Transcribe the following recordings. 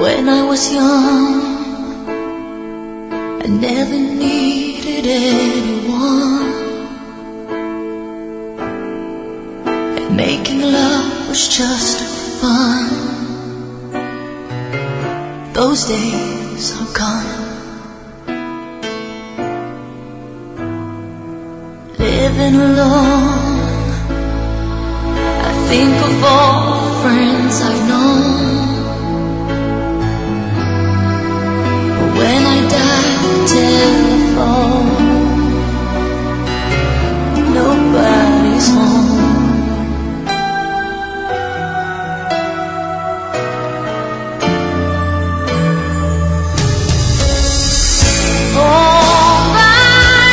When I was young, I never needed anyone, and making love was just fun. Those days are gone. Living alone, I think of all the friends I've known. When I dial the telephone, nobody's home. All by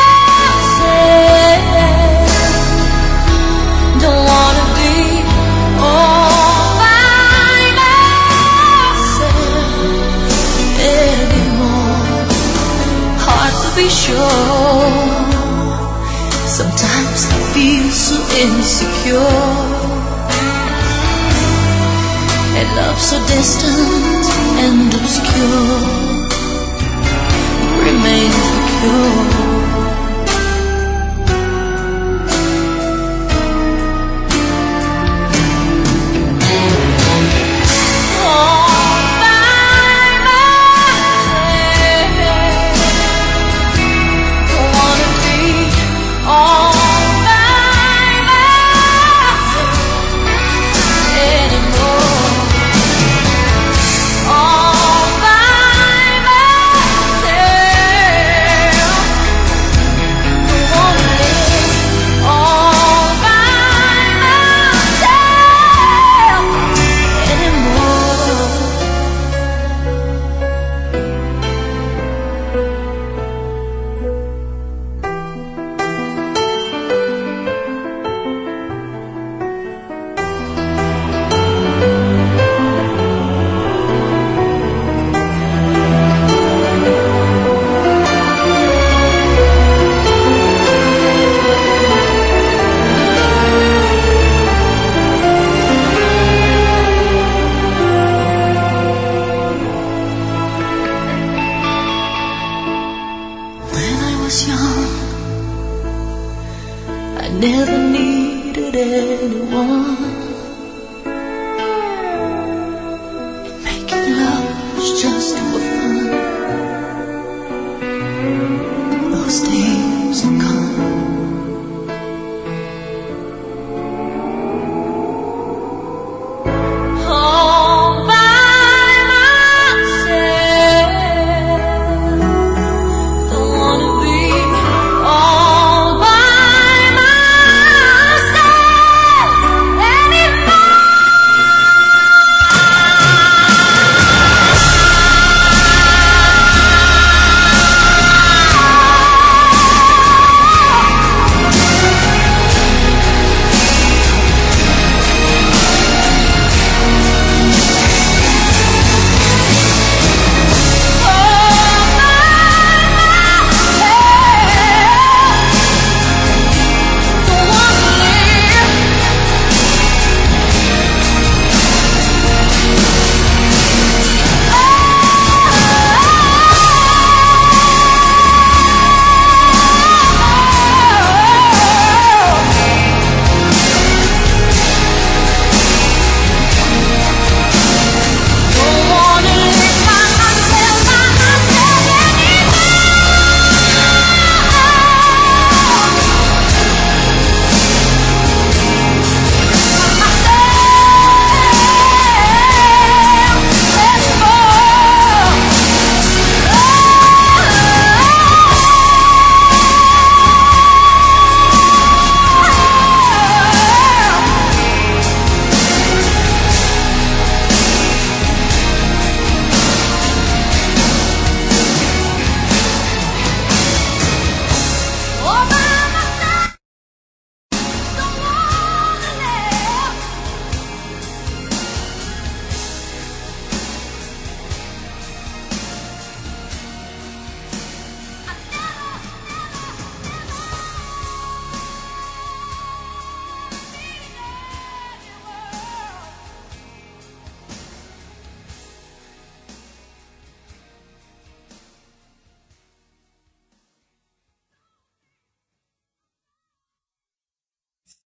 myself, don't wanna be all by myself anymore. Hard to be sure. Sometimes I feel so insecure, and love so distant and obscure remains pure. Young, I never needed anyone,